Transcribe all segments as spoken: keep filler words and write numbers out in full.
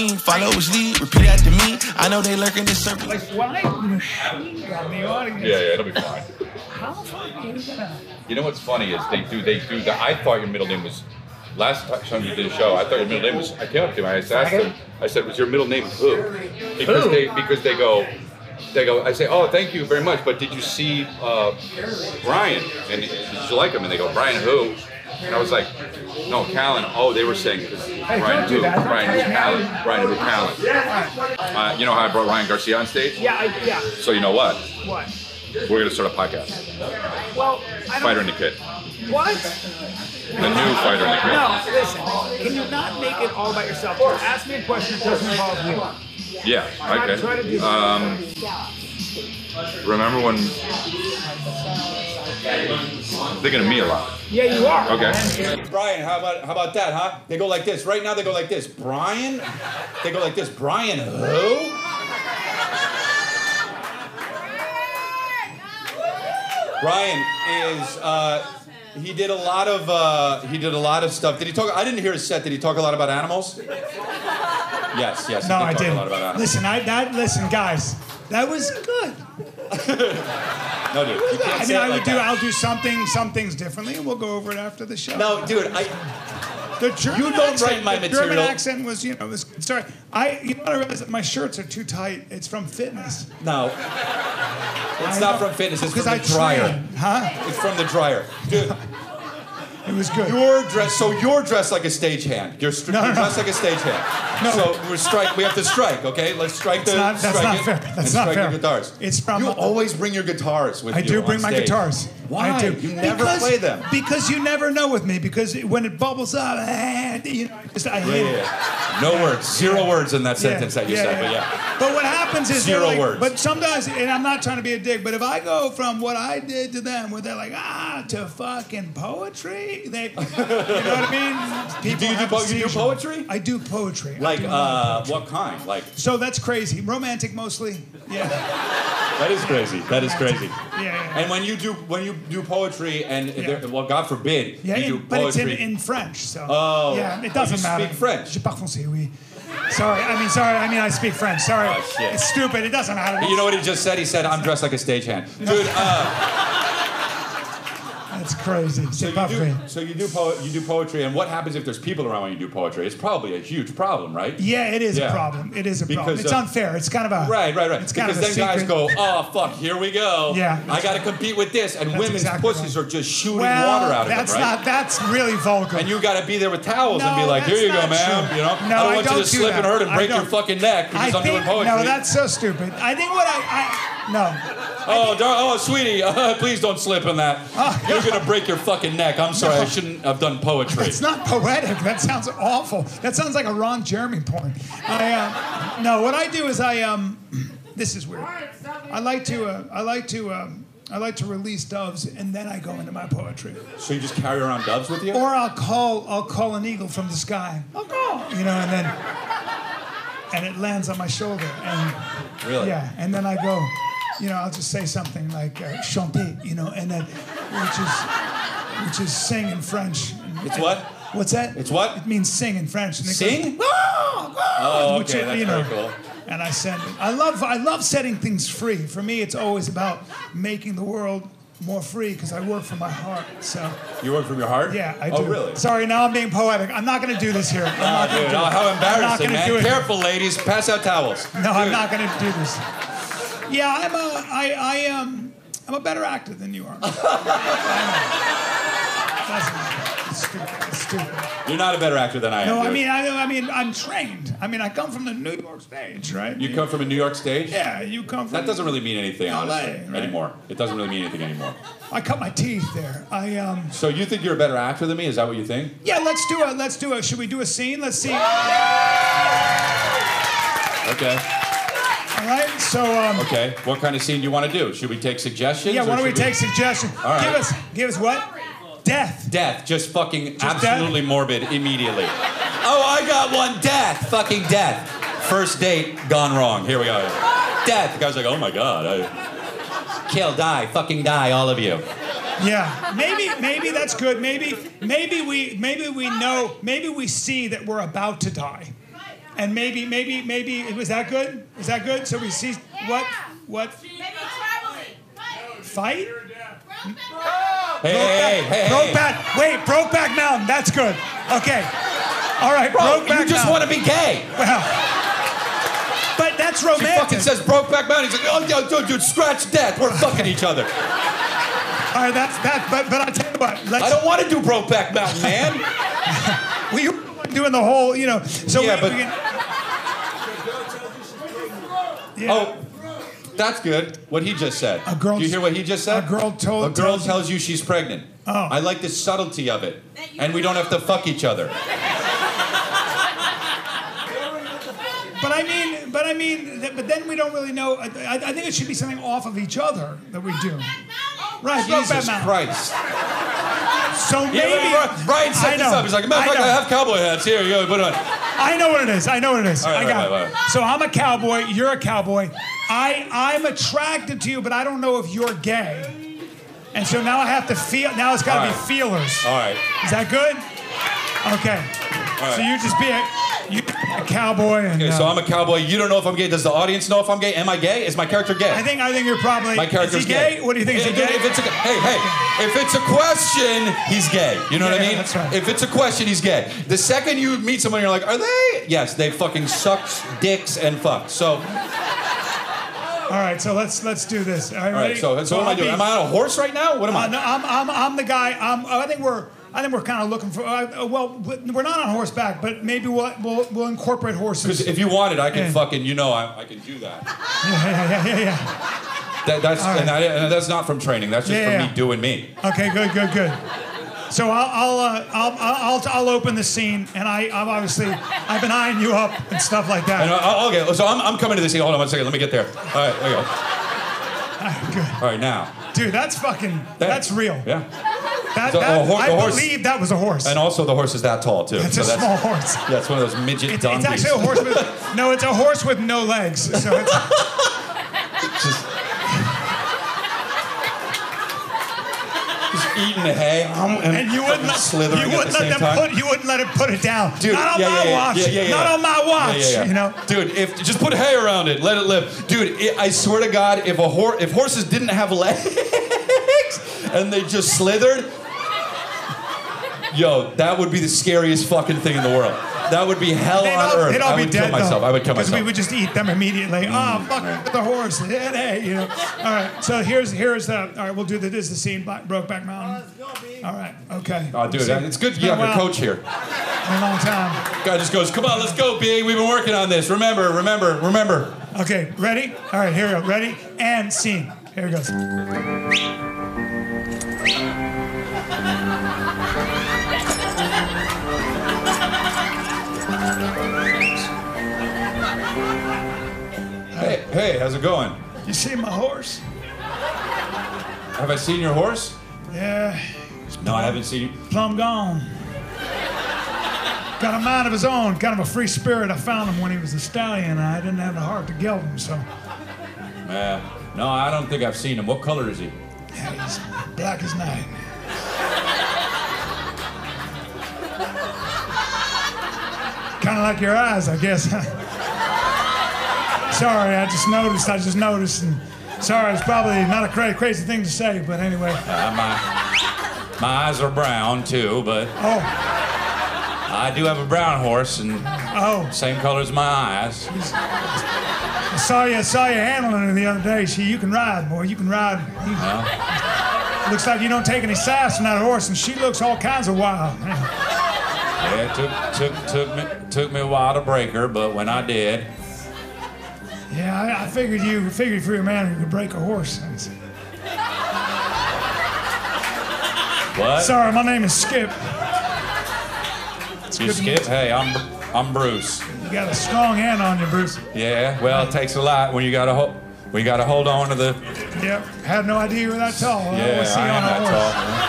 machine. Followers lead, repeat after me. I know they lurk in this circle. Like flying machine gun the audience. Yeah, yeah, it'll be fine. How the fuck are you gonna? You know what's funny is they do they do that. I thought your middle name was. Last time you did a show, I thought your middle name was. I came up to him. I asked them. I said, "Was your middle name who?" Because Who? they because they go. They go, I say, oh, thank you very much, but did you see uh, Brian? And did you like him? And they go, Brian who? And I was like, no, Callen. Oh, they were saying, Hey, Brian don't do who? that. Brian who? Callen. Brian who? Callen. Uh, you know how I brought Ryan Garcia on stage? Yeah, I, yeah. So you know what? What? We're going to start a podcast. Well, I don't. Fighter and the Kid. What? The new Fighter and the Kid. No, listen. Can you not make it all about yourself? Just ask me a question that doesn't involve you. Yeah, Try- try to do okay. Um, remember when... I'm thinking of me a lot. Yeah, you are. Okay. Brian, how about how about that, huh? They go like this. Right now they go like this. Brian? They go like this. Brian who? Brian is uh he did a lot of uh he did a lot of stuff. Did he talk I didn't hear his set. Did he talk a lot about animals? Yes, yes. He No, did I talk didn't. a lot about animals. Listen, I that listen, guys, that was good. No, dude. You can't I say mean, it I would like do. that. I'll do something, some things differently, and we'll go over it after the show. No, dude, I the German you don't accent, write my the German material. accent was, you know, was sorry. I, you know, what I realized that my shirts are too tight. It's from fitness. No. It's I not know. from fitness, it's from Because the I dryer. train, huh? It's from the dryer. Dude, It was good. you're dressed so you're dressed like a stagehand. You're, stri- No, no, you're no. dressed like a stagehand. No. So we're strike we have to strike, okay? Let's strike the That's not- that's strike not it fair. and That's not strike fair. the guitars. It's from- You always bring your guitars with I you. do on bring my stage. guitars. Why? I do. You never because, play them. Because you never know with me. Because when it bubbles up, eh, you know, just, I Yeah, hate yeah, it. yeah. No words. Zero words in that Yeah, sentence that you yeah, said, yeah. but yeah. But what happens is they're Zero like, words. But sometimes, and I'm not trying to be a dick, but if I go from what I did to them, where they're like, ah, to fucking poetry, they, you know what I mean? People Do you do, have po- a you do seizure. poetry? I do poetry. I Like, do a lot of uh, poetry. what kind? Like, So that's crazy. Romantic mostly. Yeah. that is crazy. That is crazy. Yeah. yeah. And when you do when you do poetry, and Yeah. there- well, God forbid, Yeah, you in- do but it's poetry. in, in French, so. Oh. Yeah, it Oh, doesn't you matter. speak French? Je parle français, oui. Sorry, I mean, sorry, I mean, I speak French. Sorry. Oh, shit. It's stupid. It doesn't matter. You know what he just said? He said, "I'm dressed like a stagehand." Dude, uh, That's crazy. so C'est you pas do vrai. so you do po- you do poetry, and what happens if there's people around when you do poetry? It's probably a huge problem, right? Yeah, it is Yeah. a problem. It is a problem. Because, It's uh, unfair. It's kind of a Right, right, right. It's kind because of a then guys secret. go, "Oh fuck, here we go. Yeah. I got to compete with this," and That's women's exactly pussies right. are just shooting well, water out of that's them, right? not. That's really vulgar. And you got to be there with towels and No, be like, "Here that's you go, not ma'am." true. You know, No, I don't I want you don't to do slip that. and hurt and I break your don't. fucking neck because I I'm think doing poetry. no, that's so stupid. I think what I, I no. Oh, dar- oh, sweetie, uh, please don't slip on that. Oh, You're gonna break your fucking neck. I'm sorry, I shouldn't have done poetry. It's not poetic. That sounds awful. That sounds like a Ron Jeremy porn. I uh, no. What I do is I um. This is weird. I like to uh, I like to um, I like to release doves and then I go into my poetry. So you just carry around doves with you? Or I'll call I'll call an eagle from the sky. I'll call. You know, and then and it lands on my shoulder and Really? yeah, and then I go. You know, I'll just say something like uh, chanter, you know, and then which is which is sing in French. It's what? What's that? It's what? It means sing in French. And it Sing? Goes, "Ah, ah," Oh, which okay, is, that's you know, very cool. And I send it. I love I love setting things free. For me, it's always about making the world more free because I work from my heart. So You work from your heart? yeah, I do. Oh, really? Sorry, now I'm being poetic. I'm not going to do this here. I'm Oh, not gonna dude, do oh, it. how I'm not embarrassing, gonna man. do it. Careful, ladies. Pass out towels. No, I'm Dude. not going to do this. Yeah, I'm a I I am I'm a better actor than you are. That's it's stupid. It's stupid. You're not a better actor than I am. No, I dude. mean I I mean I'm trained. I mean I come from the New York stage, right? You come from a New York stage? Yeah, you come from. That doesn't really mean anything, L A, honestly, right? anymore. It doesn't really mean anything anymore. I cut my teeth there. I um. So you think you're a better actor than me? Is that what you think? Yeah, let's do a let's do a. Should we do a scene? Let's see. All Okay. right. So um. Okay. What kind of scene do you want to do? Should we take suggestions? Yeah. or Why don't we should take suggestions? All right. Give us give us what? Death. Death. Just fucking Just absolutely morbid immediately. Oh, I got one. Death. Fucking death. First date gone wrong. Here we go. Death. The guy's like, oh my God. I... Kill, die, fucking die, all of you. Yeah. Maybe maybe that's good. Maybe maybe we maybe we know maybe we see that we're about to die. and maybe, maybe, maybe, was that good? Is that good? So we see what, what? Maybe traveling. Fight? Hey, hey, hey, hey. Brokeback, wait, Brokeback Mountain, that's good. Okay. All right, Bro, Brokeback you just Mountain. want to be gay. Well, but that's She romantic. fucking says Brokeback Mountain. He's like, oh, yo, dude, dude, scratch death. We're fucking each other. All right, that's that. But but I'll tell you what. Let's, I don't want to do Brokeback Mountain, man. we were doing the whole, you know. So Yeah, we, but- we can, yeah. Oh, that's good. What he just said. A girl- Do you hear what he just said? a girl told- A girl tells you- tells you she's pregnant. Oh. I like the subtlety of it, and we don't have to fuck each other. But I mean, but I mean, th- but then we don't really know. I, I I think it should be something off of each other that we do. Right, Brokeback Jesus Mountain. Christ. So maybe Yeah, Brian, Brian set I this know. up. He's like, matter of I fact, I know. have cowboy hats. Here, you go, put it on. I know what it is. I know what it is. All right, I all got right, it. all right. So I'm a cowboy. You're a cowboy. I I'm attracted to you, but I don't know if you're gay. And so now I have to feel. Now it's got to All be right. feelers. All right. Is that good? Okay. So you just be a, you a cowboy and. Okay, uh, so I'm a cowboy. You don't know if I'm gay. Does the audience know if I'm gay? Am I gay? Is my character gay? I think I think you're probably. My character's is he gay? What do you think? Is he If, gay? if it's a, hey, hey, if it's a question, he's gay. You know what I Yeah, mean? that's right. If it's a question, he's gay. The second you meet someone, you're like, are they? Yes, they fucking sucked dicks and fucked. So, all All right, so let's let's do this. All right, right. ready? So, so what am I I'll doing? be- Am I on a horse right now? What am Uh, I? no, I'm, I'm, I'm the guy. I'm, I think we're I think we're kind of looking for. Uh, well, we're not on horseback, but maybe we'll we'll, we'll incorporate horses. Because if you wanted, I can Yeah. fucking, you know, I, I can do that. Yeah, yeah, yeah, yeah, yeah. that that's All right. and, I, and that's not from training. That's just Yeah, from yeah. me doing me. Okay, good, good, good. So I'll I'll, uh, I'll I'll I'll open the scene, and I I'm obviously I've been eyeing you up and stuff like that. And, uh, okay, so I'm, I'm coming to the scene. Hold on one second. Let me get there. All right, there you go. All right, good. All right, now. Dude, that's fucking that's real. Yeah. That, So, that, oh, hor- I the horse- believe that was a horse. And also the horse is that tall too. It's so a that's, small horse. Yeah, it's one of those midget It's, donkeys. it's actually a horse with no. It's a horse with no legs. So it's, just, just eating the hay. Um, and, and you wouldn't let slithering you at wouldn't the let same them time. put you wouldn't let it put it down. Dude, not on yeah, my yeah, yeah, watch. yeah, yeah, yeah. Not on my watch. Yeah, yeah, yeah. You know. Dude, if just put hay around it, let it live. Dude, it, I swear to God, if a horse, if horses didn't have legs and they just slithered, yo, that would be the scariest fucking thing in the world. That would be hell They'd on all, earth. they'd all I be would dead kill myself. though, I would kill because myself. we would just eat them immediately. Oh, fuck the horse. Hey, hey, you know. All right. So here's here's the. All right, we'll do the. This is the scene. by Brokeback Mountain. All right. Okay. Oh, dude, See, it's good you been have your a while, coach here. been a long time. Guy just goes, come on, let's go, B. We've been working on this. Remember, remember, remember. Okay. Ready? All right. Here we go. Ready? And scene. Here it goes. Hey, hey, how's it going? You see my horse? Have I seen your horse? Yeah. No, I haven't seen you. Plumb gone. Got a mind of his own, kind of a free spirit. I found him when he was a stallion, and I didn't have the heart to gild him, so Uh, no, I don't think I've seen him. What color is he? yeah, he's black as night. Kind of like your eyes, I guess. Sorry, I just noticed. I just noticed, and sorry, it's probably not a cra- crazy thing to say, but anyway. Uh, my, my eyes are brown too, but Oh, I do have a brown horse and oh. same color as my eyes. I saw you. I saw you handling her the other day. She, you can ride, boy. You can ride. You- Well, looks like you don't take any sass from that horse, and she looks all kinds of wild. yeah, it took took took me took me a while to break her, but when I did, Yeah, I, I figured you figured for a man who could break a horse. what? Sorry, my name is Skip. It's You good to skip? meet Hey, I'm I'm Bruce. You got a strong hand on you, Bruce. Yeah, well, it takes a lot when you gotta hold when you gotta hold on to the. Yep. Had no idea you were that tall. I Yeah, always see I you am on a that horse. tall. man.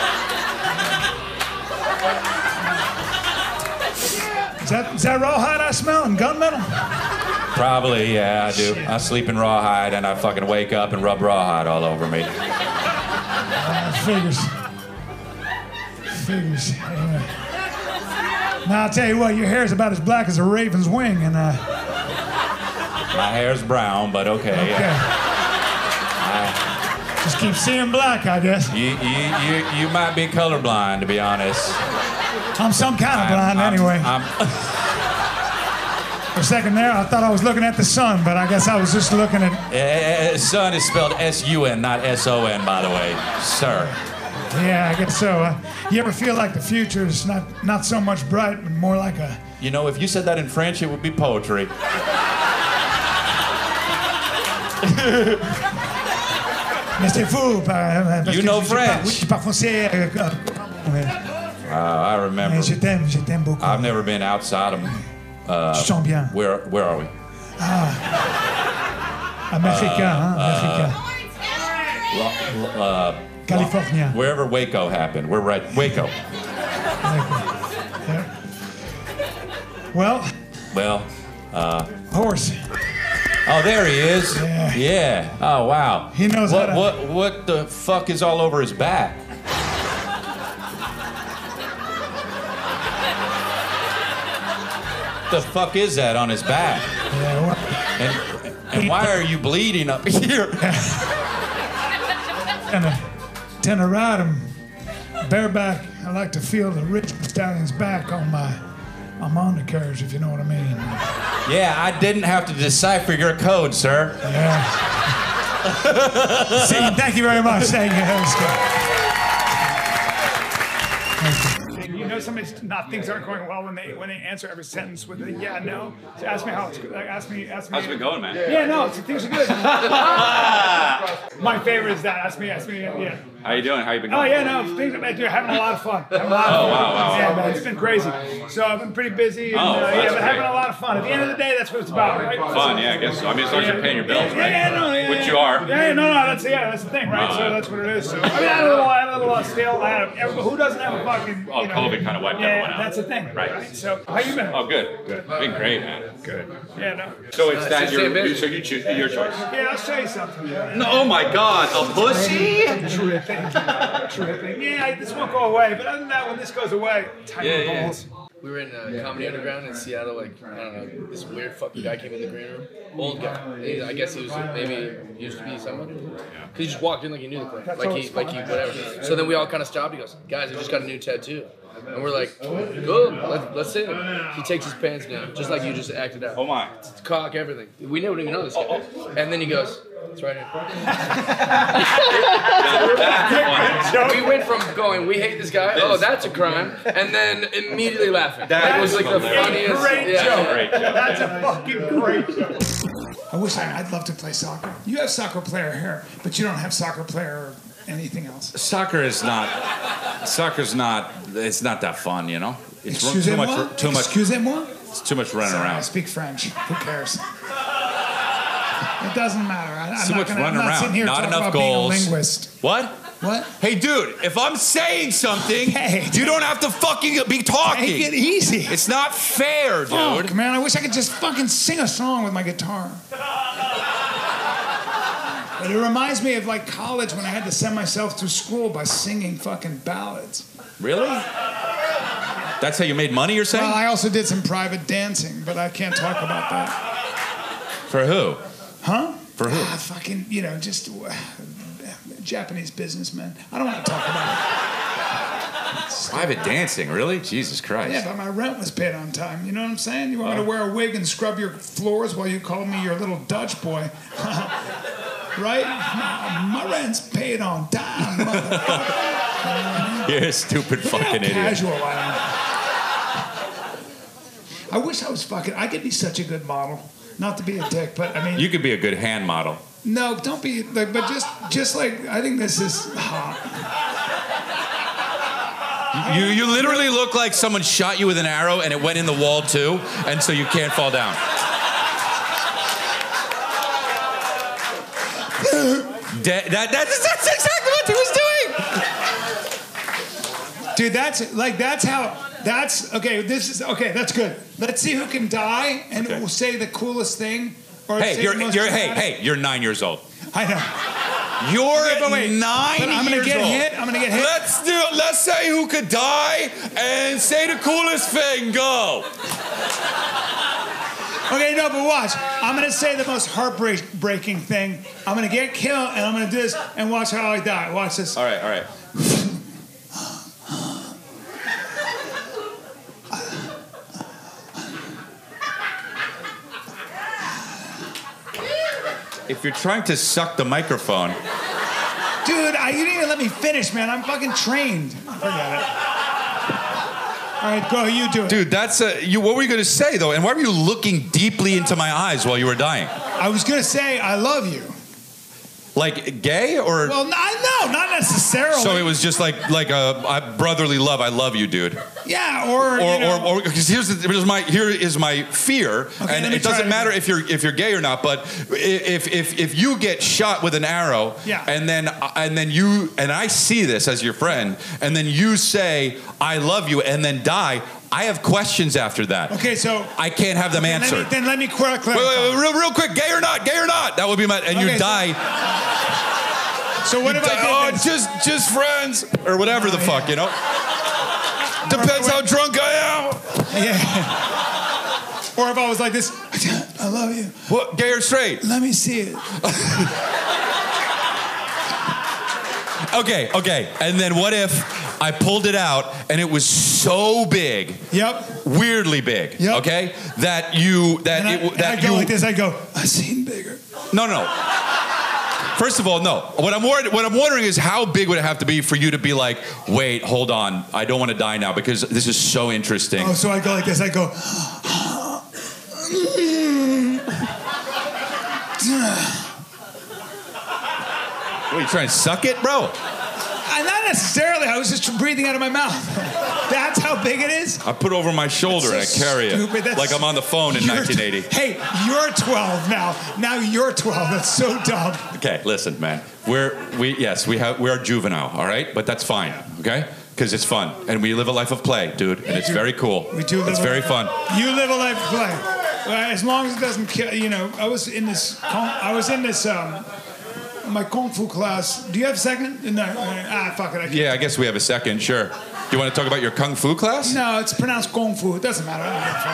Is that, is that rawhide I smell and gunmetal? Probably, yeah, I do. I sleep in rawhide and I fucking wake up and rub rawhide all over me. Uh, figures. Figures. Anyway. Now, I'll tell you what, your hair is about as black as a raven's wing, and, uh... My hair's brown, but okay. Okay. I, Just keep seeing black, I guess. you, you, you, you might be colorblind, to be honest. I'm some kind of blind, I'm, anyway. I'm, For a second there, I thought I was looking at the sun, but I guess I was just looking at... uh, sun is spelled S U N, not S O N, by the way, sir. Yeah, I guess so. Uh, you ever feel like the future is not, not so much bright, but more like a... You know, if you said that in French, it would be poetry. Mais c'est fou, parce You que know je- French. Oui, je parle français. euh, euh, Uh, I remember. mais je t'aime, je t'aime beaucoup. I've never been outside of. Uh, Tu sens bien. where Where are we? Américain, hein, américain. Uh, Californien. wherever Waco happened. We're right. Waco. Yeah. Well, Well. horse. Oh, there he is. Yeah. Yeah. Oh, wow. He knows what, how to- What? What the fuck is all over his back? The fuck is that on his back? Yeah, well, And and why are you bleeding up here? tend to, tend to ride him bareback. I like to feel the rich stallion's back on my, on my undercarriage, if you know what I mean. Yeah, I didn't have to decipher your code, sir. Yeah. See, thank you very much. Thank you. That was good. You know, somebody's not things aren't going well when they when they answer every sentence with a yeah, no. So ask me how it's like, ask me, ask me. How's it going, man? Yeah, no, it's, things are good. My favorite is that. Ask me, ask me, yeah. How you doing? How you been Oh going? yeah, no, things are dude, having a lot of fun. Having a lot of Oh, fun. wow, wow, Yeah, wow. man, it's been crazy. So I've been pretty busy, and Oh, uh, that's yeah, but having great. a lot of fun. At the end of the day, that's what it's about, right? Fun, yeah, I guess so. I mean, as long as you're paying your bills, Yeah, right? yeah, no, yeah, Which yeah. you are. Yeah, yeah, no, no, that's yeah, that's the thing, right? Oh, So yeah. that's what it is. So I mean, I had a little, I had a little uh, stale. I had a, who doesn't have a fucking? Oh, you know, COVID kinda wiped yeah, everyone out. that's the thing, Right. right? So how you been? Oh, good. Good. Been great, man. Good. Yeah, no. So it's that just your, stay busy. so you choose your choice. Yeah, I'll show you something. No, oh my God, a pussy? Tripping, tripping. Yeah, I- this won't go away. But other than that, when this goes away, tight Yeah, yeah. balls. We were in uh, Comedy Underground in Seattle, like, I don't know, this weird fucking guy came in the green room. Old guy. He- I guess he was, maybe, used to be someone. Because he just walked in like he knew the place. Like he, like he, whatever. So then we all kind of stopped. He goes, guys, I just got a new tattoo. And we're like, good, let's, let's see it. He takes his pants down, just like you just acted out. Oh my. Cock, everything. We don't even know this guy. And then he goes, it's right here. We went from going, we hate this guy, oh, that's a crime, and then immediately laughing. That was like the funniest. Great yeah. joke. Great joke. That's a fucking great joke. I wish I, I'd love to play soccer. You have soccer player hair, but you don't have soccer player or anything else. Soccer is not. Soccer's not. It's not that fun, you know. It's too Excusez-moi? much. Too much. Excusez-moi? It's too much running Sorry, I around. speak French. Who cares? It doesn't matter. I, I'm Too not much gonna, running I'm not around. sitting here Not talking enough about goals. being a linguist. What? What? Hey, dude, if I'm saying something, Hey. you don't have to fucking be talking. Take it easy. It's not fair, dude. Fuck, man, I wish I could just fucking sing a song with my guitar. But it reminds me of like college when I had to send myself through school by singing fucking ballads. Really? That's how you made money, you're saying? Well, I also did some private dancing, but I can't talk about that. For who? Huh? For who? Ah, fucking, you know, just uh, Japanese businessmen. I don't want to talk about it. Private dancing, really? Jesus Christ. Yeah, but my rent was paid on time. You know what I'm saying? You want me to wear a wig and scrub your floors while you call me your little Dutch boy? Right? My rent's paid on time, motherfucker. You're a stupid fucking How idiot. casual I am. I wish I was fucking. I could be such a good model. Not to be a dick, but I mean. You could be a good hand model. No, don't be. Like, but just, just like I think this is hot. You you literally look like someone shot you with an arrow and it went in the wall too, and so you can't fall down. De- that, that's, that's exactly what he was doing. Dude, that's like that's how. That's okay. This is okay. That's good. Let's see who can die and Okay. will say the coolest thing. Or say Hey, the you're most you're hey dramatic- hey you're nine years old. I know. You're Okay, but wait, nine but I'm gonna years get old. hit. I'm gonna get hit. Let's do. Let's say who could die and say the coolest thing. Go. Okay, no, but watch. I'm gonna say the most heartbreaking thing. I'm gonna get killed, and I'm gonna do this, and watch how I die. Watch this. All right. All right. If you're trying to suck the microphone. Dude, I, you didn't even let me finish, man. I'm fucking trained. Forget it. All right, go. You do it. Dude, that's a, you. What were you going to say, though? And why were you looking deeply into my eyes while you were dying? I was gonna say I love you. Like gay or? Well, no, no, not necessarily. So it was just like like a, a brotherly love. I love you, dude. Yeah, or Or you know, or because here's the, here's my here is my fear, Okay, and let me it try doesn't it matter again. if you're if you're gay or not. But if if if you get shot with an arrow, Yeah. and then and then you and I see this as your friend, and then you say I love you, and then die. I have questions after that. Okay, so I can't have them then let me, answered. then let me clarify. Wait, wait, wait, real, real quick, gay or not, gay or not. That would be my, and Okay, you so- die. So what if die- I did oh, this? just, just friends, or whatever the Oh, fuck, yeah. you know? Depends how drunk I am. Yeah. Or if I was like this, I love you. What, gay or straight? Let me see it. Okay, okay. And then what if I pulled it out and it was so big, Yep. weirdly big, Yep. okay, that you, that And I, it, and that I go you, like this. I go. I seen bigger. no, no. First of all, no. What I'm wor- what I'm wondering is how big would it have to be for you to be like, wait, hold on, I don't want to die now because this is so interesting. Oh, so I go like this. I go. What, you trying to suck it, bro? I, not necessarily. I was just breathing out of my mouth. That's how big it is. I put it over my shoulder That's and so I carry stupid. it That's- like I'm on the phone in You're- nineteen eighty. Hey, you're twelve now. Now you're twelve. That's so dumb. Okay, listen, man. We're we yes we have we are juvenile, all right, but that's fine, okay? Because it's fun and we live a life of play, dude, and it's very cool. We do live It's a- very fun. You live a life of play. Well, as long as it doesn't kill. You know, I was in this. I was in this. Um, my kung fu class. Do you have a second? No. Ah, fuck it. I can't. Yeah, I guess we have a second. Sure. Do you want to talk about your kung fu class? No, it's pronounced kung fu. It doesn't matter. I don't give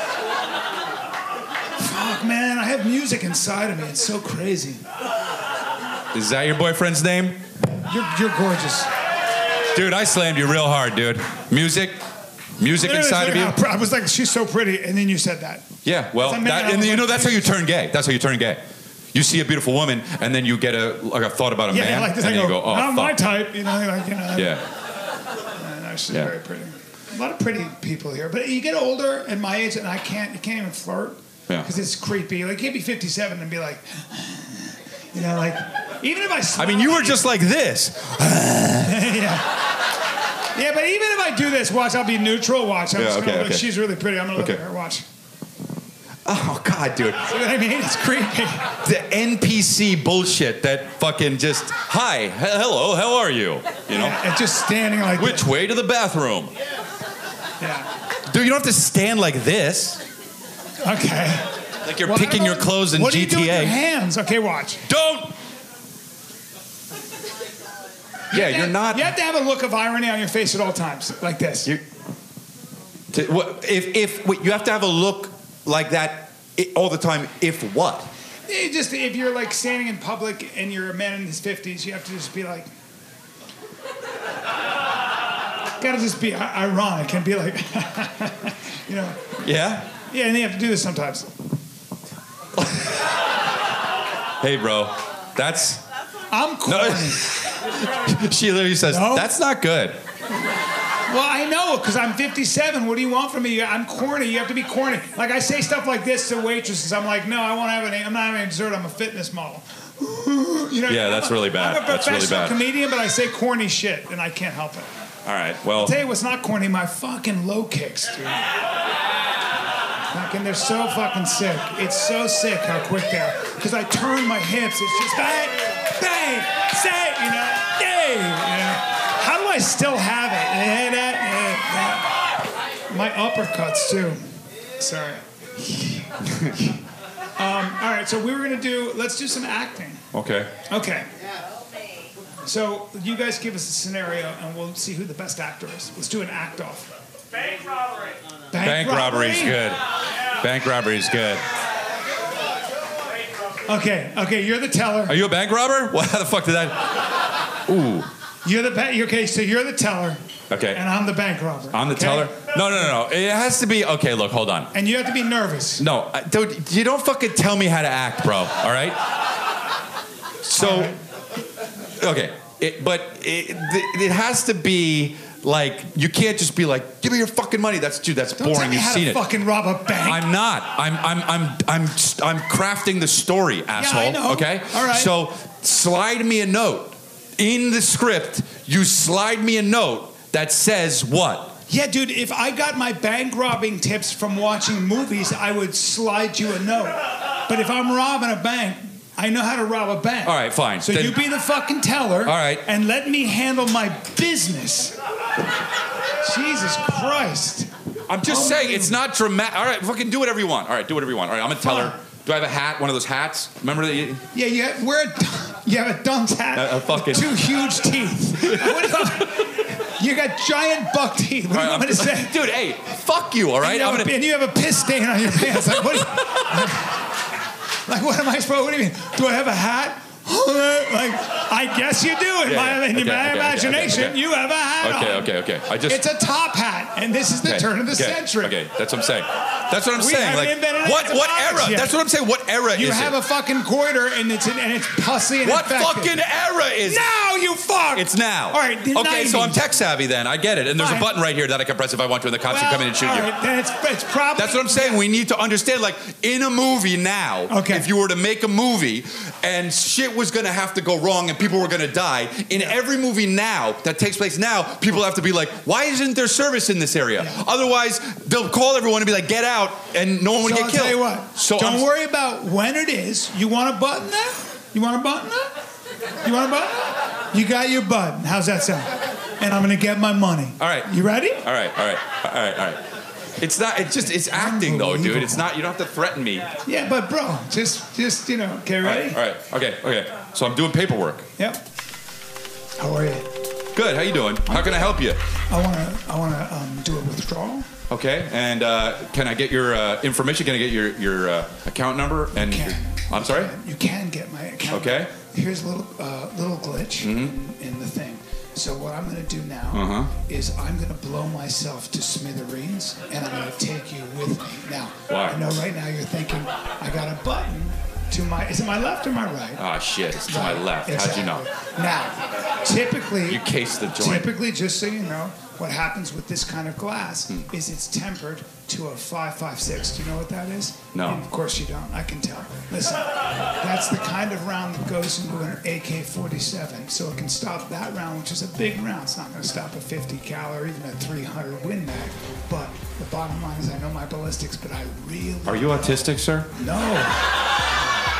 a fuck. Fuck, man. I have music inside of me. It's so crazy. Is that your boyfriend's name? You're, you're gorgeous. Dude, I slammed you real hard, dude. Music, music inside of you. I was like, she's so pretty, and then you said that. Yeah, well, As a man, that, I and was you know like, that's how you turn gay. That's how you turn gay. You see a beautiful woman, and then you get a like a thought about a Yeah, man, like this. and I then go, you go, oh not my fuck. type. You know, like you know. Yeah. Yeah, no, she's Yeah. very pretty. A lot of pretty people here, but you get older at my age, and I can't. You can't even flirt Yeah. because it's creepy. Like you'd be fifty-seven and be like, you know, like even if I. I smile mean, you were at just like this. yeah. Yeah, but even if I do this, watch, I'll be neutral. Watch, I'm Yeah, just gonna okay, look. okay. She's really pretty. I'm gonna look Okay. at her. Watch. Oh God, dude. See what I mean? It's creepy. The N P C bullshit that fucking just, hi, he- hello, how are you? You know? Yeah, and just standing like Which this. way to the bathroom? Yeah. Dude, you don't have to stand like this. Okay. Like you're Well, picking I your don't- clothes in what G do you do T with your A. hands? Okay, watch. Don't! Yeah, you're not. You have to have a look of irony on your face at all times, like this. You, to, what, if if wait, you have to have a look like that i- all the time. If what? You just if you're like standing in public and you're a man in his fifties, you have to just be like, gotta just be i- ironic and be like, you know. Yeah. Yeah, and you have to do this sometimes. Hey, bro, that's. I'm corny. No. She literally says, No. "That's not good." Well, I know, because I'm fifty-seven. What do you want from me? I'm corny. You have to be corny. Like, I say stuff like this to waitresses. I'm like, no, I won't have any. I'm not having any dessert. I'm a fitness model. You know, Yeah, I'm that's a- really bad. I'm a That's really professional bad. comedian, but I say corny shit, and I can't help it. All right. Well. I'll tell you what's not corny, my fucking low kicks, dude. Fucking, they're so fucking sick. It's so sick how quick they are. Because I turn my hips, it's just bang, bang, say, you know, hey, you know. How do I still have it? Eh, that, eh, that. My uppercuts too. Sorry. um, all right, so we were gonna do. Let's do some acting. Okay. Okay. So you guys give us a scenario, and we'll see who the best actor is. Let's do an act off. Bank robbery. Bank, Bank robbery. robbery's good. Bank robbery's good. Okay, okay, you're the teller. Are you a bank robber? What? How the fuck did that? Ooh. You're the ba- okay. So you're the teller. Okay. And I'm the bank robber. I'm the okay? teller? No, no, no, no. It has to be, okay, look, hold on. And you have to be nervous. No, I- dude, you don't fucking tell me how to act, bro, all right? So, All right. okay, it, but it, it has to be like, you can't just be like, give me your fucking money. That's, dude, that's Don't tell boring. me You've how seen to it. fucking rob a bank. I'm not. I'm I'm I'm I'm I'm crafting the story, asshole. I know. Okay? All right. So slide me a note. In the script, you slide me a note that says what? Yeah, dude, if I got my bank robbing tips from watching movies, I would slide you a note. But if I'm robbing a bank, I know how to rob a bank. All right, fine. So Then- you be the fucking teller. All right. And let me handle my business. Jesus Christ. I'm just saying, it's not dramatic. All right, fucking do whatever you want. All right, do whatever you want. All right, I'm a teller. Fine. Do I have a hat? One of those hats? Remember that? You, Yeah, you have, wear a, you have a dunce hat. A- a fucking- Two huge teeth. What do you, you got giant buck teeth. What do you All want right, me to I'm- say? Dude, hey, fuck you, all right? And you, I'm have a, gonna. and you have a piss stain on your pants. Like, what, like, what am I supposed? What do you mean? Do I have a hat? Like, I guess you do. In Yeah, my, yeah. in Okay, my okay, imagination, okay, okay. you have a hat Okay, on. okay, okay. I just. It's a top hat, and this is the okay, turn of the okay, century. Okay, that's what I'm saying. That's what I'm We saying. haven't Like, invented what what economics era? yet. That's what I'm saying. What era You is have it? a fucking quarter, and it's and it's pussy and What infected. fucking era is it? Now, you fuck. It's now. All right. The Okay, so I'm nineties. tech savvy then. I get it. And there's Fine. a button right here that I can press if I want to, and the cops Well, can come in and shoot all you. right, then it's it's probably. That's what I'm saying. We need to understand, like, in a movie now, Okay. if you were to make a movie and shit was going to have to go wrong and people were going to die, in every movie now that takes place now, people have to be like, why isn't there service in this area? Yeah. Otherwise, they'll call everyone and be like, get out, and no one would So get I'll killed. tell you what. So Don't I'm- worry about when it is. You want a button there? You want a button there? You want a button there? You got your button. How's that sound? And I'm gonna get my money. All right. You ready? All right, all right, all right, all right. It's not, it's just, it's acting though, dude. It's not, you don't have to threaten me. All Yeah, but bro, just just you know, okay, ready? right, all right, okay, okay. So I'm doing paperwork. Yep. How are you? Good, how you doing? How can I help you? I wanna I wanna um, do a withdrawal. Okay, and uh, can I get your uh, information? Can I get your, your uh, account number? And Can. I'm sorry? You can get my account. Okay. Here's a little uh, little glitch Mm-hmm. in, in the thing. So what I'm gonna do now Uh-huh. is I'm gonna blow myself to smithereens, and I'm gonna take you with me. Now, Why? I know right now you're thinking, I got a button to my. Is it my left or my right? Ah, shit, it's to my left. How'd you know? Exactly. Now, typically, You cased the joint. Typically, just so you know, what happens with this kind of glass Hmm. is it's tempered to a five five six. Do you know what that is? No. And of course you don't. I can tell. Listen, that's the kind of round that goes into an A K forty-seven, so it can stop that round, which is a big round. It's not going to stop a fifty cal or even a three hundred Win Mag. But the bottom line is, I know my ballistics, but I really Are you autistic, sir? know.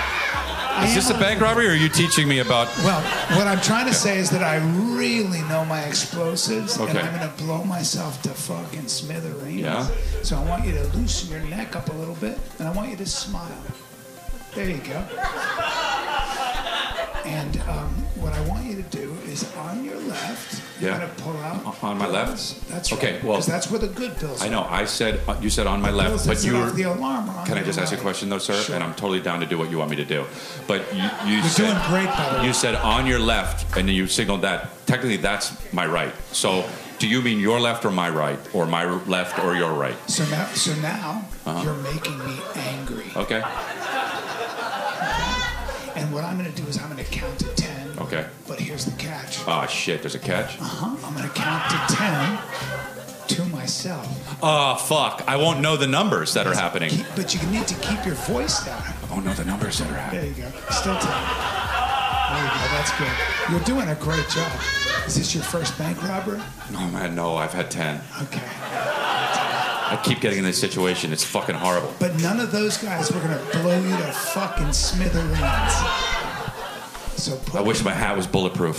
I Is this a am bank robbery, or are you teaching me about... Well, what I'm trying to say is that I really know my explosives, Okay. and I'm going to blow myself to fucking smithereens. Yeah? So I want you to loosen your neck up a little bit, and I want you to smile. There you go. And um, what I want you to do is on your left, you're Yeah. going to pull out. On my left? bills. That's Okay, right. well- 'Cause that's where the good bills I are. know, I said, uh, you said on my left, Bills but that you set were... off the alarm are on Can I your just ask you a right. question, though, sir? Sure. And I'm totally down to do what you want me to do. But you, you You're said... doing great, by the way. You said on your left, and then you signaled that. Technically, that's my right. So, do you mean your left or my right? Or my left or your right? So now, so now Uh-huh. you're making me angry. Okay, And what I'm going to do is I'm going to count to ten. okay. But here's the catch. Oh, shit, there's a catch? Uh-huh. I'm going to count to ten to myself. Oh, fuck. I won't know the numbers that are happening. Keep, but you need to keep your voice down. I won't know the numbers that are happening. There you go. Still ten. There you go. That's good. You're doing a great job. Is this your first bank robbery? Oh, man, no, I've had ten. Okay. I keep getting in this situation. It's fucking horrible. But none of those guys were going to blow you to fucking smithereens. So put I wish my hat was bulletproof.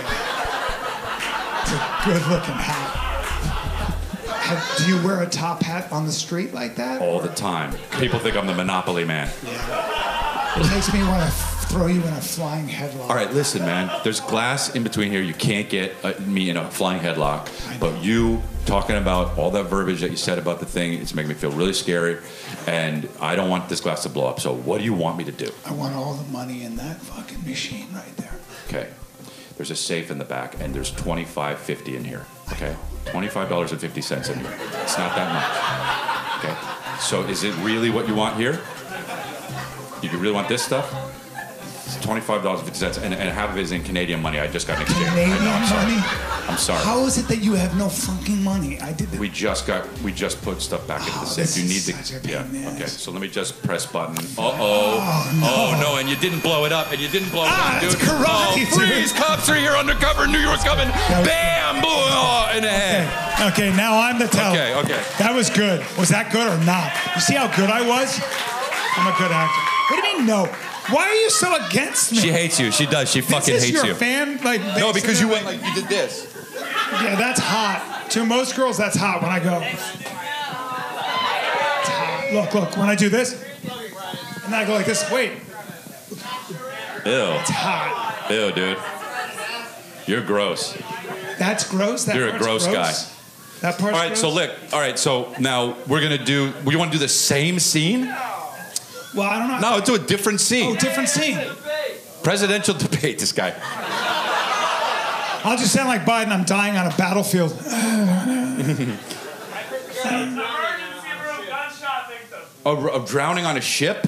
It's a good-looking hat. Have, do you wear a top hat on the street like that? All the time. People think I'm the Monopoly man. It makes me want to throw you in a flying headlock. All right, listen, man. There's glass in between here. You can't get uh, me in a flying headlock. But you talking about all that verbiage that you said about the thing, it's making me feel really scary. And I don't want this glass to blow up. So what do you want me to do? I want all the money in that fucking machine right there. Okay. There's a safe in the back, and there's twenty-five fifty in here. Okay. twenty-five dollars and fifty cents in here. It's not that much. Okay. So is it really what you want here? You really want this stuff? It's twenty-five dollars and fifty cents, and, and half of it is in Canadian money. I just got an exchange. Canadian I know, I'm sorry. money? I'm sorry. How is it that you have no fucking money? I did. The- We just got, we just put stuff back into the Oh, safe. this You need is the, such a pain yeah. in the Okay. ass. So let me just press button. Uh oh. Oh no. And you didn't blow it up, and you didn't blow it Ah, up, dude. it's karate, oh, dude. freeze! Cops are here, undercover. New York's coming. was- Bam! Boom! Oh, in the head. Okay, now I'm the teller. Okay, okay. That was good. Was that good or not? You see how good I was? I'm a good actor. What do you mean no? Why are you so against me? She hates you. She does. She fucking Is this hates your you. fan? Like No, because you went like you did this. Yeah, that's hot. To most girls, that's hot when I go. It's hot. Look, look. When I do this, and then I go like this. Wait, Ew. it's hot. Ew, dude. You're gross. That's gross. That You're a part's gross guy. That part's All right, gross? so look. All right, so now we're gonna do. We want to do the same scene? Well, I don't know. No, do a different scene. Oh, different scene. Presidential debate. This guy. I'll just sound like Biden. I'm dying on a battlefield. A, a drowning on a ship?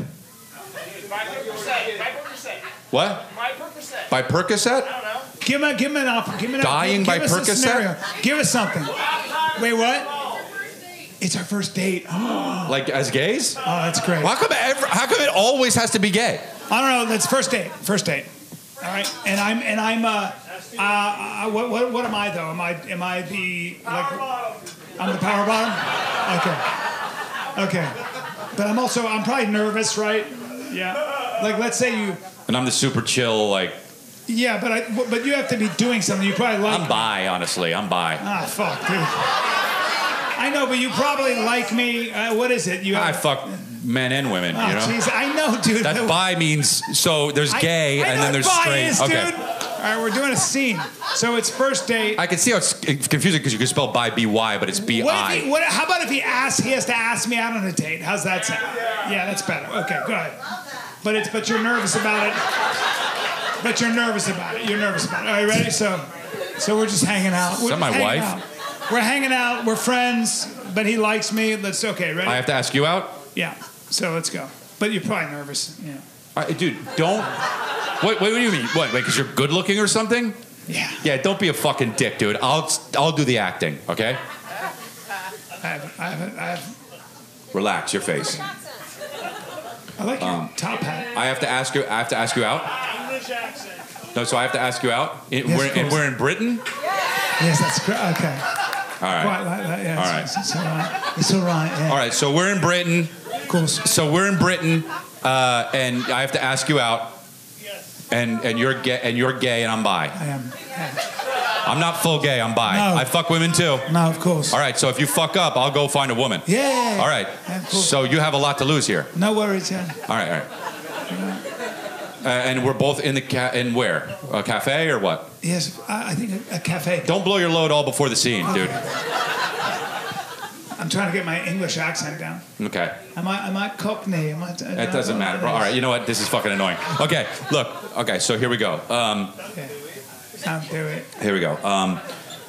What? By Percocet? Give me, give me an op- give me an Dying give by us a Percocet? scenario. Give us something. Wait, what? It's our first date. Oh, Like as gays? that's great. How come, ever, how come it always has to be gay? I don't know. That's first date. First date. All right. And I'm and I'm. Uh, uh, uh, what, what what am I though? Am I am I the like? I'm the power bottom. Okay. Okay. But I'm also I'm probably nervous, right? Yeah. Like let's say you. And I'm the super chill, like, Yeah, but I but you have to be doing something. You probably like. I'm bi, honestly. I'm bi. Ah, fuck, dude. I know, but you probably like me. Uh, what is it? You. I fuck men and women, Oh, you know? jeez, I know, dude. That bi means, so there's I- gay I know and then what there's bi straight. is, Okay. dude. All right, we're doing a scene. So it's first date. I can see how it's confusing because you can spell bi B Y, but it's B What I. if he, what, how about if he asks? He has to ask me out on a date. How's that sound? Yeah, that's better. Okay, go ahead. But it's but you're nervous about it. But you're nervous about it. You're nervous about it. All right, ready? So, so we're just hanging out. We're that my hanging wife? out. We're hanging out. We're friends. But he likes me. Let's okay. Ready? I have to ask you out? Yeah. So let's go. But you're probably nervous. Yeah. All right, dude, don't. Wait, wait, what do you mean? What, wait, because you're good looking or something? Yeah. Yeah, don't be a fucking dick, dude. I'll, I'll do the acting, okay? I have. I have. I have. Relax your face. I like your Um, top hat. I have to ask you. I have to ask you out. No, so I have to ask you out. In, Yes, we're, of and course. we're in Britain. Yes, that's great. Okay. All right. Quite like that. Yeah. All it's, right. It's, all right. It's all right. Yeah. All right. So we're in Britain. Of course. So we're in Britain, uh, and I have to ask you out. And and you're gay, and you're gay, and I'm bi. I am. Yeah. I'm not full gay. I'm bi. No. I fuck women too. No, of course. All right. So if you fuck up, I'll go find a woman. Yeah. All right. Yeah, of course. So you have a lot to lose here. No worries. Yeah. All right. All right. Uh, and we're both in the ca- in where? A cafe or what? Yes, I, I think a, a cafe. Don't blow your load all before the scene, dude. I'm trying to get my English accent down. Okay. Am I? Am I Cockney? Am I? It doesn't matter, bro. All right. You know what? This is fucking annoying. Okay. Look. Okay. So here we go. Um, Okay. Sound do it. here we go. Um,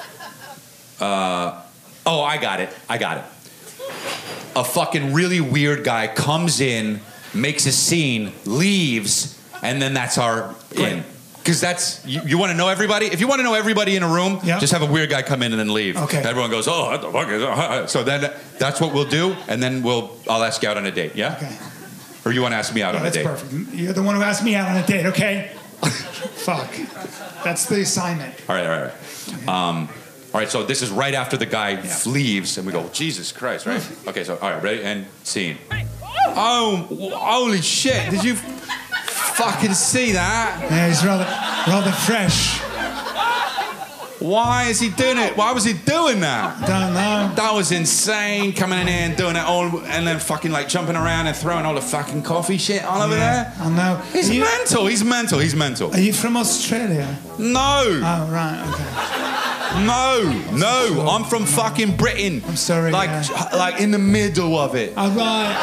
uh, oh, I got it. I got it. A fucking really weird guy comes in, makes a scene, leaves, and then that's our in. Because that's, you, you want to know everybody? If you want to know everybody in a room, Yeah. just have a weird guy come in and then leave. Okay. Everyone goes, oh, what the fuck is that? So then that's what we'll do, and then we'll, I'll ask you out on a date, yeah? Okay. Or you want to ask me out Yeah, on a that's date? perfect. You're the one who asked me out on a date. Okay. Fuck. That's the assignment. All right, all right, all right. Um, all right, so this is right after the guy leaves, and we go, Jesus Christ, right? Okay, so, all right, ready? And scene. Oh, holy shit. Did you fucking see that? Yeah, he's rather rather fresh. Why is he doing it? Why was he doing that? Don't know. That was insane, coming in here and doing it all, and then fucking like jumping around and throwing all the fucking coffee shit all over Yeah, there. I know. He's Are you- mental, he's mental, he's mental. Are you from Australia? No, Oh, right, okay. no, no, I'm from fucking Britain. I'm sorry, Like, yeah. like in the middle of it. Oh, right.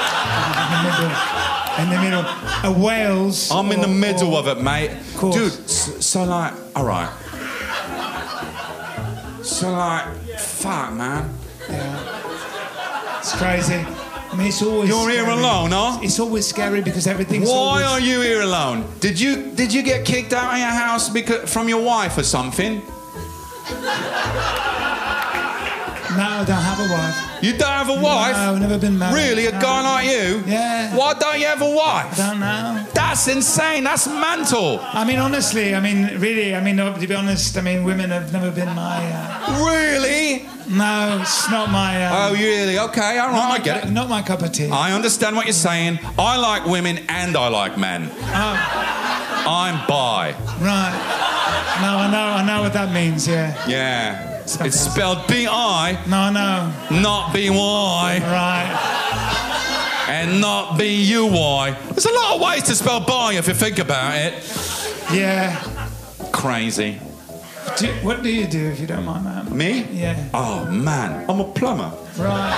In the middle. In the middle. Uh, Wales. I'm in the or- middle or- of it, mate. course. Dude, so, so like, all right. So like, fuck, man. It's crazy. I mean, it's always. You're here scary. alone, huh? It's always scary because everything's. Why always... are you here alone? Did you did you get kicked out of your house because from your wife or something? No, I don't have a wife. You don't have a wife? No, I've never been married. Really, a No. guy like you? Yeah. Why don't you have a I wife? don't know. That's insane. That's mental. I mean, honestly, I mean, really, I mean, to be honest, I mean, women have never been my. Uh... Really? No, it's not my. Uh... Oh, really? Okay, all not right, my I get cu- it. Not my cup of tea. I understand what you're saying. I like women and I like men. Oh, I'm bi. right. No, I know, I know what that means. Yeah. Yeah. It's spelled B I, No, I know. not B Y, Right. and not B U Y. There's a lot of ways to spell bi if you think about it. Yeah. Crazy. Do, what do you do if you don't mind, man? Me? Yeah. Oh, man. I'm a plumber. Right.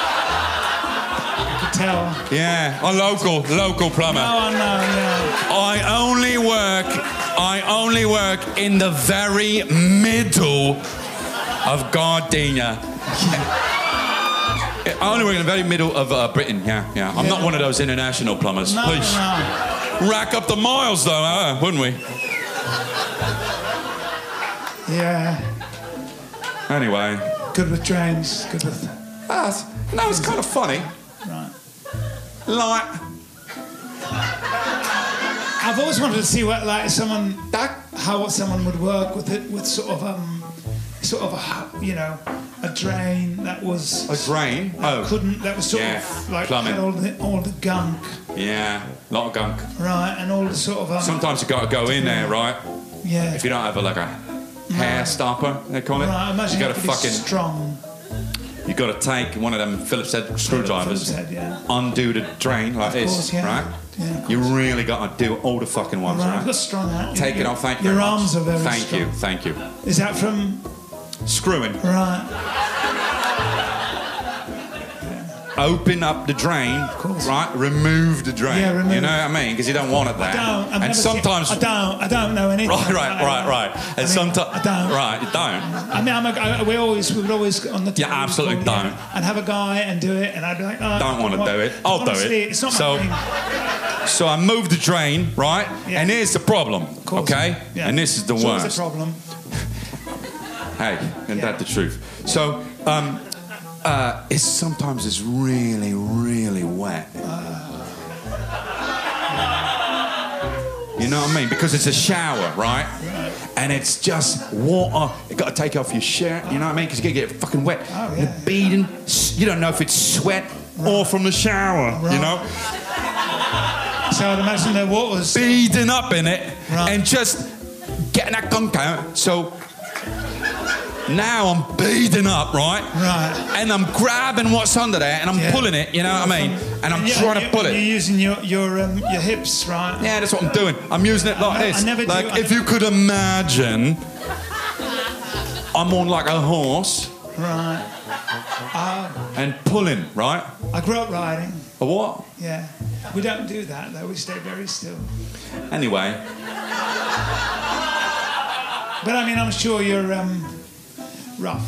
I could tell. Yeah, a local, local plumber. Oh, I know. Yeah. I only work, I only work in the very middle of Gardenia. I only work in the very middle of uh, Britain, yeah, yeah. I'm not Yeah. one of those international plumbers. No, Please. no. Rack up the miles, though, huh? Wouldn't we? Yeah. Anyway. Good with drains. Good with. That's, no, it's kind of funny. Right. Like, I've always wanted to see what, like, someone that, how someone would work with it, with sort of um, sort of a, you know, a drain that was a drain. that Oh, couldn't that was sort Yeah, of like plumbing. had all the all the gunk, yeah, lot of gunk. right, and all the sort of um, Sometimes you got to go in there, right? yeah. If you don't have a, like a hair stopper, they call it. Right, I imagine you you got to have to be fucking. strong. You got to take one of them Phillips head screwdrivers, Phillips head, yeah. undo the drain like this, course, yeah. right? Yeah, of You really got to do all the fucking ones, Right, right? I've got strong hand. Take your, it off. Thank you Your very arms much. are very Thank strong. you. Thank you. Is that from Screwing. right? Open up the drain, course. right? Remove the drain. Yeah, remove. You know what I mean? Because you don't want it there. I don't. I've and never sometimes. Seen, I don't. I don't know anything. Right, about right, it. right, right. And I mean, sometimes. I don't. Right, you don't. I mean, I'm a, I, we always we would always on the Yeah, telly, absolutely we'd don't. And have a guy and do it, and I'd be like, oh, Don't want to well, do it. I'll do honestly, it. It's not so, my thing. so I moved the drain, right? Yeah. And here's the problem, Of course. okay? Yeah. And this is the It's always worst. a problem. Hey, isn't Yeah. that the truth? So, um, uh, it's sometimes it's really, really wet. You know what I mean? Because it's a shower, right? And it's just water. You got to take off your shirt. You know what I mean? Because you get fucking wet. Oh, You're yeah. beading. You don't know if it's sweat or from the shower. You Right. know, So I'd imagine the water's beading up in it Right. and just getting that gunk out. So now I'm beading up, right? right. And I'm grabbing what's under there and I'm Yeah. pulling it, you know what I mean? And I'm you- trying to you- pull You're it. using your your um, your hips, right? Yeah, that's what I'm doing. I'm using it like I this. never do- like I if never- you could imagine, I'm on like a horse Right. and pulling, right? I grew up riding. A what? Yeah. We don't do that though. We stay very still. Anyway, But I mean, I'm sure you're um, rough.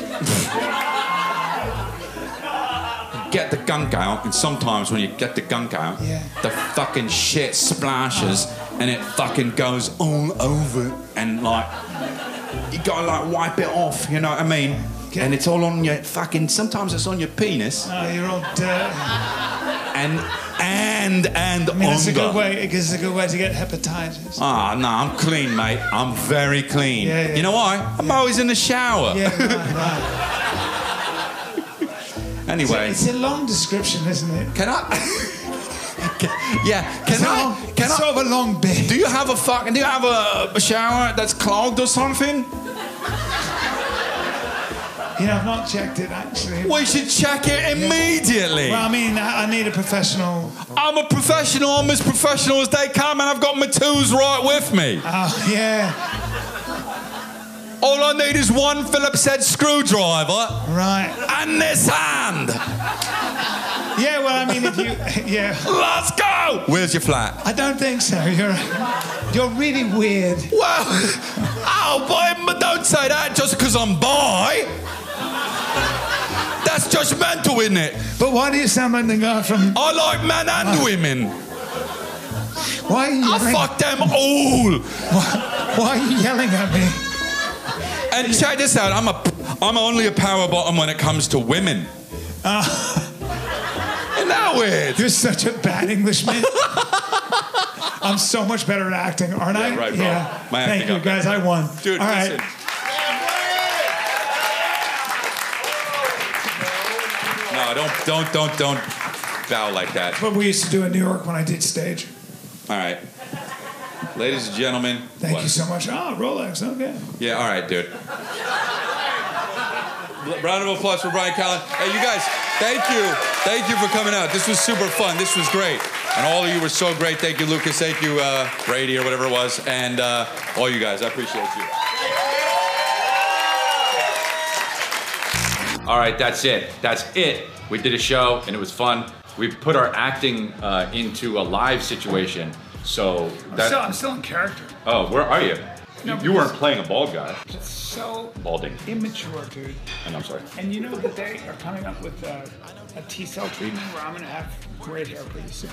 get the gunk out, and sometimes when you get the gunk out, Yeah. the fucking shit splashes and it fucking goes all over, and like you gotta like wipe it off, you know what I mean? Okay. And it's all on your fucking. Sometimes it's on your penis, Oh, you're all dirty. and and and I mean, that's a under. good way. It's a good way to get hepatitis. Ah, no, I'm clean, mate. I'm very clean. Yeah, yeah. You know why? I'm always in the shower. Yeah, right, right. Anyway, It's a long description, isn't it? can I? Can- yeah, can It's a I? long- Can it's I? sort of a long bit. Do you have a fucking? Do you have a, a shower that's clogged or something? You know, I've not checked it actually. We should check it immediately. Well, I mean, I, I need a professional. I'm a professional. I'm as professional as they come, and I've got my tools right with me. Oh, yeah. All I need is one Phillips head screwdriver. Right. And this hand. Yeah, well, I mean, if you... Yeah. Let's go! Where's your flat? I don't think so. You're you're really weird. Well, oh, boy, but don't say that just because I'm bi. That's judgmental, isn't it? But why do you sound like the guy from... I like men and uh, women. Why are you I yelling... fuck them all. Why, why are you yelling at me? And check this out. I'm a, I'm only a power bottom when it comes to women. Uh, Isn't that weird? You're such a bad Englishman. I'm so much better at acting, aren't I? Yeah, right, bro. Yeah. My Thank acting you, up. guys. I won. Dude, all listen. right. No, don't, don't, don't, don't bow like that. What we used to do in New York when I did stage. All right. Ladies and gentlemen. Thank what? you so much. Oh, Rolex. Okay. Yeah, all right, dude. Round of applause for Bryan Callen. Hey, you guys, thank you. Thank you for coming out. This was super fun. This was great. And all of you were so great. Thank you, Lucas. Thank you, uh, Brady, or whatever it was. And uh, all you guys, I appreciate you. All right, that's it. That's it. We did a show, and it was fun. We put our acting uh, into a live situation. So I'm that. still, I'm still in character. Oh, where are you? No, you, you weren't playing a bald guy. It's so Balding. immature, dude. And I'm sorry. And you know that they are coming up with uh, a T-cell treatment where I'm going to have great hair pretty soon.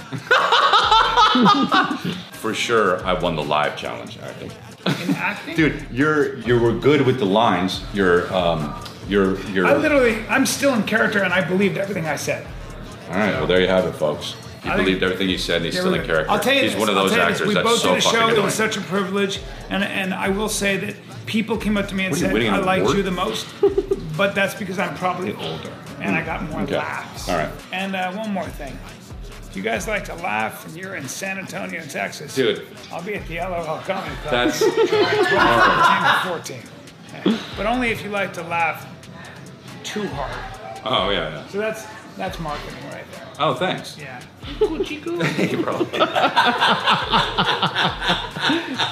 For sure, I won the live challenge acting. In acting? Dude, you're you were good with the lines. You're um you're you're. I literally, I'm still in character and I believed everything I said. All right, well there you have it, folks. He I think- believed everything he said, and he's Yeah, still really. in character. I'll tell you he's this, one of I'll those tell you this. actors We that's both so did a fucking show. It annoying. was such a privilege, and and I will say that people came up to me and What are you said, winning "I an liked award?" you the most," but that's because I'm probably older and I got more Okay. laughs. All right. And uh, one more thing. If you guys like to laugh and you're in San Antonio, Texas, Dude. I'll be at the L O L Comedy Club. That's twelve, fourteen, Okay. But only if you like to laugh too hard. oh yeah, yeah. So that's that's marketing right there. Oh, thanks. Yeah. Coochie coo. Hey, bro.